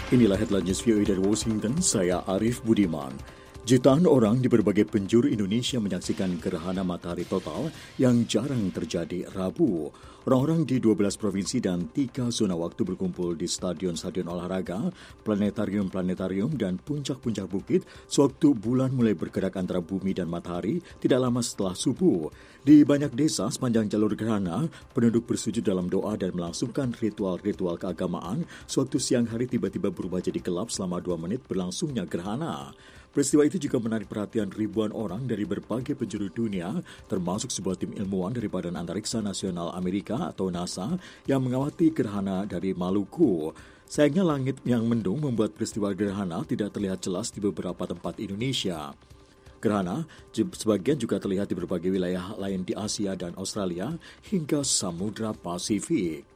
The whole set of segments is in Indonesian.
Inilah headline news VOA dari Washington, saya Arif Budiman. Jutaan orang di berbagai penjuru Indonesia menyaksikan gerhana matahari total yang jarang terjadi Rabu. Orang-orang di 12 provinsi dan 3 zona waktu berkumpul di stadion-stadion olahraga, planetarium-planetarium dan puncak-puncak bukit sewaktu bulan mulai bergerak antara bumi dan matahari tidak lama setelah subuh. Di banyak desa sepanjang jalur gerhana, penduduk bersujud dalam doa dan melangsungkan ritual-ritual keagamaan sewaktu siang hari tiba-tiba berubah jadi gelap selama 2 menit berlangsungnya gerhana. Peristiwa itu juga menarik perhatian ribuan orang dari berbagai penjuru dunia, termasuk sebuah tim ilmuwan dari Badan Antariksa Nasional Amerika atau NASA yang mengawati gerhana dari Maluku. Sayangnya langit yang mendung membuat peristiwa gerhana tidak terlihat jelas di beberapa tempat Indonesia. Gerhana sebagian juga terlihat di berbagai wilayah lain di Asia dan Australia hingga Samudra Pasifik.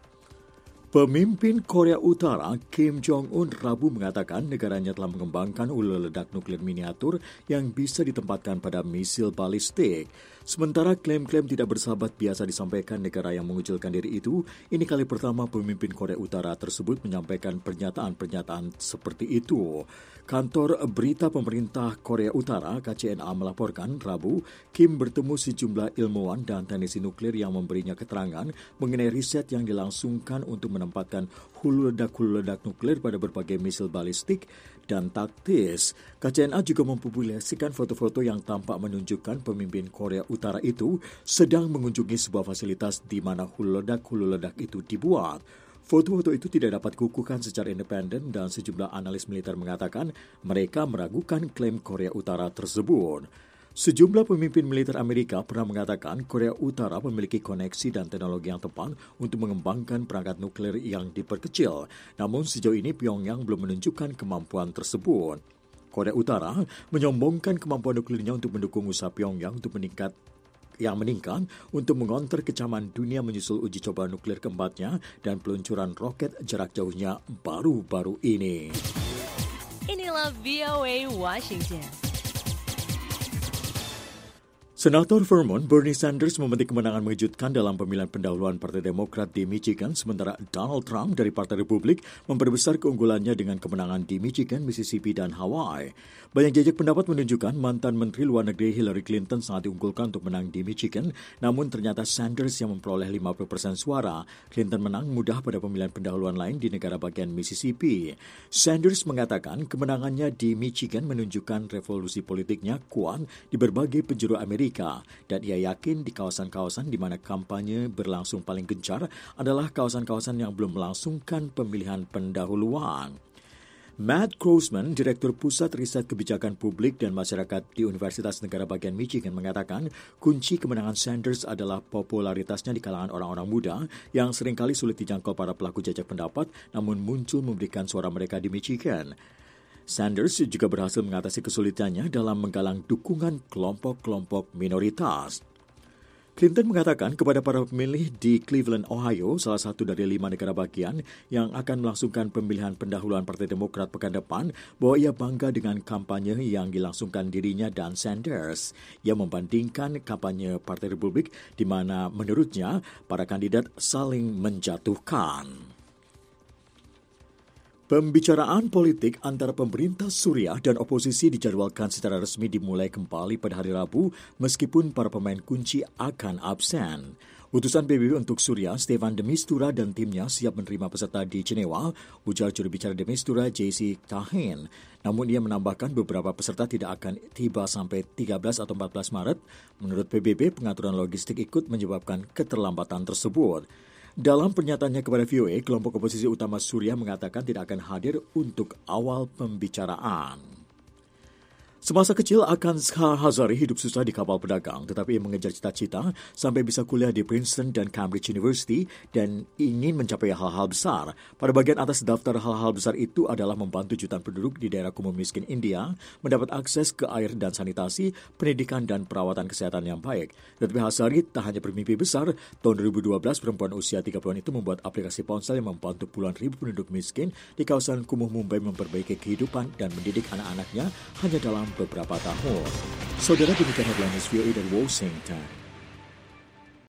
Pemimpin Korea Utara Kim Jong-un Rabu mengatakan negaranya telah mengembangkan hulu ledak nuklir miniatur yang bisa ditempatkan pada misil balistik. Sementara klaim-klaim tidak bersahabat biasa disampaikan negara yang mengucilkan diri itu, ini kali pertama pemimpin Korea Utara tersebut menyampaikan pernyataan-pernyataan seperti itu. Kantor Berita Pemerintah Korea Utara (KCNA) melaporkan Rabu, Kim bertemu sejumlah ilmuwan dan teknisi nuklir yang memberinya keterangan mengenai riset yang dilangsungkan untuk menempatkan hulu ledak nuklir pada berbagai misil balistik dan taktis. KCNA juga mempublikasikan foto-foto yang tampak menunjukkan pemimpin Korea Utara itu sedang mengunjungi sebuah fasilitas di mana hulu ledak itu dibuat. Foto-foto itu tidak dapat kukuhkan secara independen dan sejumlah analis militer mengatakan mereka meragukan klaim Korea Utara tersebut. Sejumlah pemimpin militer Amerika pernah mengatakan Korea Utara memiliki koneksi dan teknologi yang tepat untuk mengembangkan perangkat nuklir yang diperkecil. Namun sejauh ini Pyongyang belum menunjukkan kemampuan tersebut. Korea Utara menyombongkan kemampuan nuklirnya untuk mendukung usaha Pyongyang untuk meningkat untuk mengonter kecaman dunia menyusul uji coba nuklir keempatnya dan peluncuran roket jarak jauhnya baru-baru ini. Inilah VOA Washington. Senator Vermont Bernie Sanders memetik kemenangan mengejutkan dalam pemilihan pendahuluan Partai Demokrat di Michigan, sementara Donald Trump dari Partai Republik memperbesar keunggulannya dengan kemenangan di Michigan, Mississippi, dan Hawaii. Banyak jejak pendapat menunjukkan mantan Menteri Luar Negeri Hillary Clinton sangat diunggulkan untuk menang di Michigan, namun ternyata Sanders yang memperoleh 50% suara. Clinton menang mudah pada pemilihan pendahuluan lain di negara bagian Mississippi. Sanders mengatakan kemenangannya di Michigan menunjukkan revolusi politiknya kuat di berbagai penjuru Amerika. Dan ia yakin di kawasan-kawasan di mana kampanye berlangsung paling gencar adalah kawasan-kawasan yang belum melangsungkan pemilihan pendahuluan. Matt Grossman, Direktur Pusat Riset Kebijakan Publik dan Masyarakat di Universitas Negara Bagian Michigan mengatakan kunci kemenangan Sanders adalah popularitasnya di kalangan orang-orang muda yang seringkali sulit dijangkau para pelaku jajak pendapat namun muncul memberikan suara mereka di Michigan. Sanders juga berhasil mengatasi kesulitannya dalam menggalang dukungan kelompok-kelompok minoritas. Clinton mengatakan kepada para pemilih di Cleveland, Ohio, salah satu dari 5 negara bagian yang akan melangsungkan pemilihan pendahuluan Partai Demokrat pekan depan, bahwa ia bangga dengan kampanye yang dilangsungkan dirinya dan Sanders. Ia membandingkan kampanye Partai Republik di mana menurutnya para kandidat saling menjatuhkan. Pembicaraan politik antara pemerintah Suriah dan oposisi dijadwalkan secara resmi dimulai kembali pada hari Rabu meskipun para pemain kunci akan absen. Utusan PBB untuk Suriah, Stefan de Mistura dan timnya siap menerima peserta di Jenewa, ujar juru bicara de Mistura, JC Kahin. Namun ia menambahkan beberapa peserta tidak akan tiba sampai 13 atau 14 Maret. Menurut PBB, pengaturan logistik ikut menyebabkan keterlambatan tersebut. Dalam pernyataannya kepada VOA, kelompok oposisi utama Suriah mengatakan tidak akan hadir untuk awal pembicaraan. Semasa kecil, Akans Hazari hidup susah di kapal pedagang, tetapi ia mengejar cita-cita sampai bisa kuliah di Princeton dan Cambridge University dan ingin mencapai hal-hal besar. Pada bagian atas daftar hal-hal besar itu adalah membantu jutaan penduduk di daerah kumuh miskin India mendapat akses ke air dan sanitasi, pendidikan dan perawatan kesehatan yang baik. Tetapi Hazari tak hanya bermimpi besar. Tahun 2012, perempuan usia 30-an itu membuat aplikasi ponsel yang membantu puluhan ribu penduduk miskin di kawasan kumuh Mumbai memperbaiki kehidupan dan mendidik anak-anaknya hanya dalam beberapa tahun. Saudara, demikian headline VOA dari Washington.